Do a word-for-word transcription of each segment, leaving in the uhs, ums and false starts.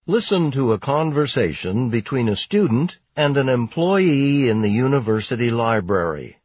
Listen to a conversation between a student and an employee in the university library.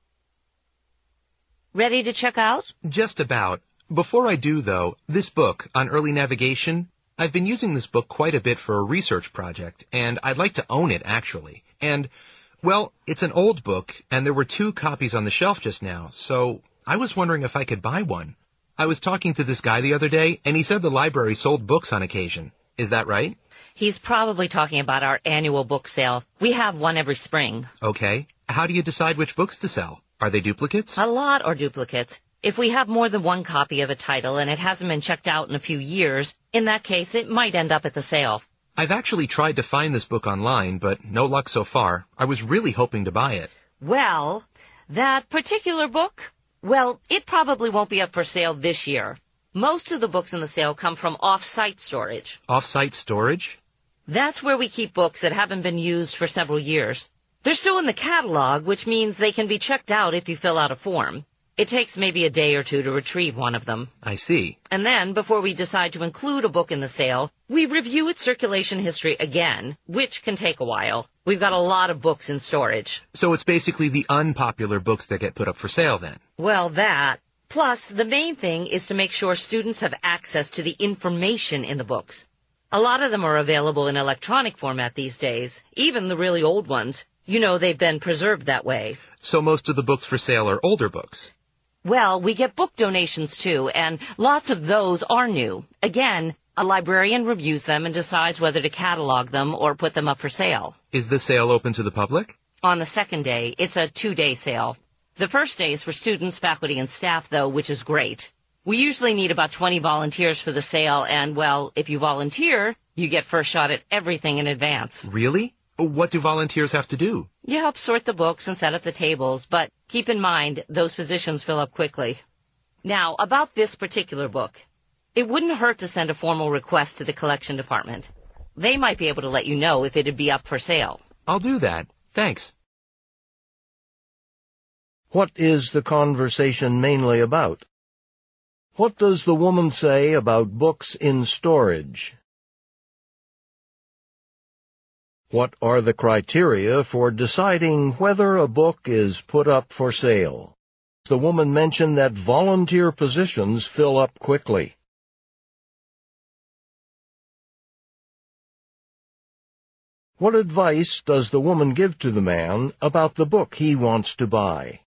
Ready to check out? Just about. Before I do, though, this book on early navigation, I've been using this book quite a bit for a research project, and I'd like to own it, actually. And, well, it's an old book, and there were two copies on the shelf just now, so I was wondering if I could buy one. I was talking to this guy the other day, and he said the library sold books on occasion. Is that right? He's probably talking about our annual book sale. We have one every spring. Okay. How do you decide which books to sell? Are they duplicates? A lot are duplicates. If we have more than one copy of a title and it hasn't been checked out in a few years, in that case, it might end up at the sale. I've actually tried to find this book online, but no luck so far. I was really hoping to buy it. Well, that particular book, well, it probably won't be up for sale this year. Most of the books in the sale come from off-site storage. Off-site storage? That's where we keep books that haven't been used for several years. They're still in the catalog, which means they can be checked out if you fill out a form. It takes maybe a day or two to retrieve one of them. I see. And then, before we decide to include a book in the sale, we review its circulation history again, which can take a while. We've got a lot of books in storage. So it's basically the unpopular books that get put up for sale then? Well, that. Plus, the main thing is to make sure students have access to the information in the books. A lot of them are available in electronic format these days, even the really old ones. You know, they've been preserved that way. So most of the books for sale are older books? Well, we get book donations too, and lots of those are new. Again, a librarian reviews them and decides whether to catalog them or put them up for sale. Is the sale open to the public? On the second day, it's a two-day sale. The first day is for students, faculty, and staff, though, which is great. We usually need about twenty volunteers for the sale, and, well, if you volunteer, you get first shot at everything in advance. Really? What do volunteers have to do? You help sort the books and set up the tables, but keep in mind, those positions fill up quickly. Now, about this particular book. It wouldn't hurt to send a formal request to the collection department. They might be able to let you know if it'd be up for sale. I'll do that. Thanks. What is the conversation mainly about? What does the woman say about books in storage? What are the criteria for deciding whether a book is put up for sale? The woman mentioned that volunteer positions fill up quickly. What advice does the woman give to the man about the book he wants to buy?